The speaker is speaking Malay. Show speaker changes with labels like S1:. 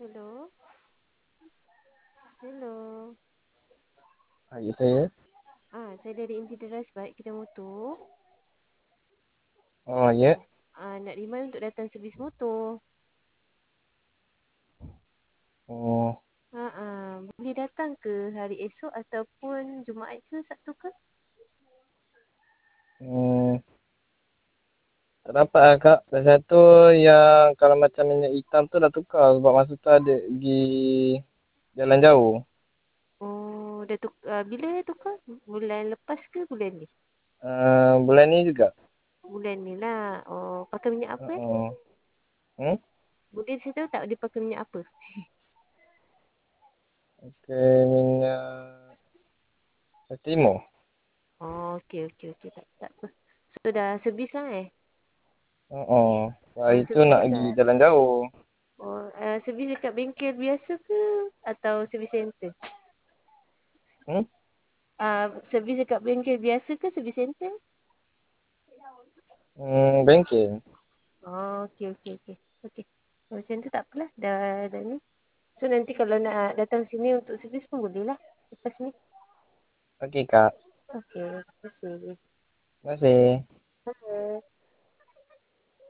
S1: Hello. Hello.
S2: Ya saya.
S1: Saya dari Intideras Baik Kedai Motor.
S2: Oh ya.
S1: Nak remind untuk datang servis motor.
S2: Oh,
S1: Boleh datang ke hari esok ataupun Jumaat ke Sabtu ke?
S2: hmm, tak dapat lah kak. Pasal tu yang kalau macam minyak hitam tu dah tukar sebab masa tu ada pergi jalan jauh.
S1: Oh, dah bila tukar? Bulan lepas ke bulan ni?
S2: Bulan ni juga.
S1: Bulan ni lah. Oh, pakai minyak apa eh?
S2: Oh, hmm?
S1: Boleh saya tahu tak dia pakai minyak apa?
S2: Okay, minyak Timur.
S1: Oh, okey. Tak apa. So, dah servis lah eh?
S2: Hari tu
S1: Servis
S2: nak pergi
S1: dekat
S2: jalan jauh.
S1: servis dekat bengkel biasa ke atau servis center?
S2: Hmm?
S1: Servis dekat bengkel biasa ke servis center?
S2: Bengkel.
S1: Oh, okey. Okey. Macam tu tak apalah. Dah ni. So nanti kalau nak datang sini untuk servis pun boleh lah. Lepas ni.
S2: Okey kak.
S1: Okey. Terima kasih.
S2: Terima kasih.
S1: Bye.